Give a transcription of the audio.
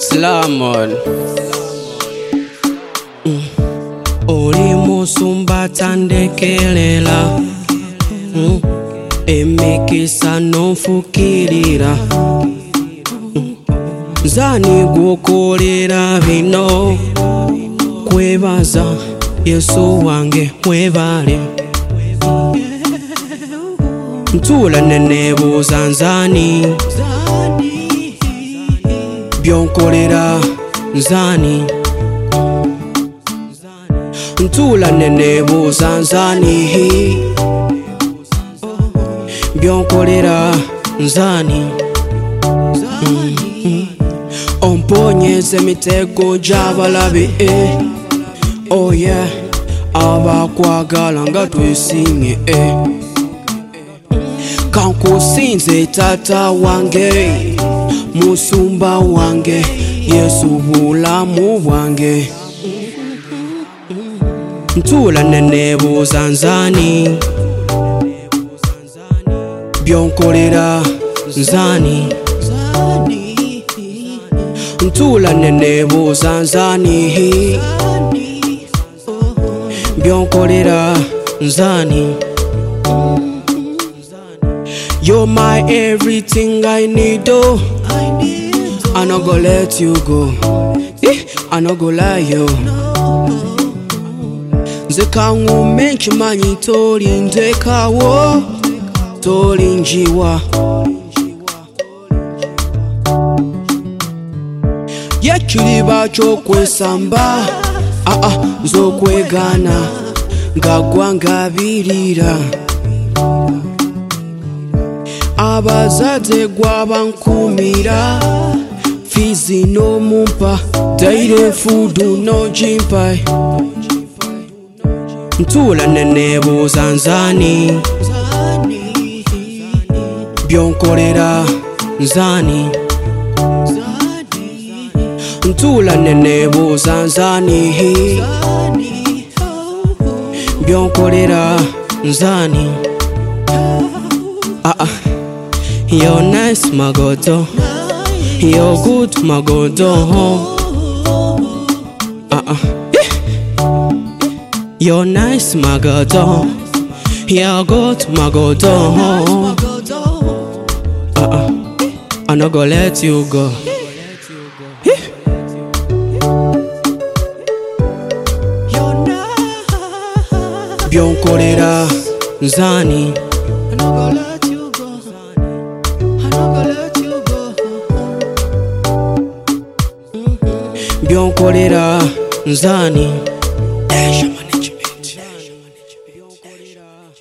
Slamon Oli musumba tandekelela Emikisa nonfukirira Zani gukolera bino Kwebaza Yesu wange mwebale Ntula nenebuuza nzani Byonkolera nzani Ntula nenebuuza nzani Byonkolera nzani Omponyeze mitego gy'abalabe Oh yeah abakwagala nga twesimye Kankusinze tata wange musumba wange Yesu bulamu bwange Ntula nenebuuza nzani Byonkolera nzani Ntula nenebuuza nzani Byonkolera nzani You're my everything I need, oh I no go let you go I no go lie, yo Nzeka ngume nchimanyi toli ndekawo Toli njiwa Yekiliba chokwesamba Zokwegana Ngagwa ngabirira Abazadde gwabankumira Fizi no mumpa Daire fudu no jimpa Ntula nenebuuza nzani Byonkolera nzani Ntula nenebuuza nzani Byonkolera nzani You're nice, my God. You're good, my God. You're nice, my God. You're good, my God. I'm not gonna let you go. Byonkolera nzani Byonkolera nzani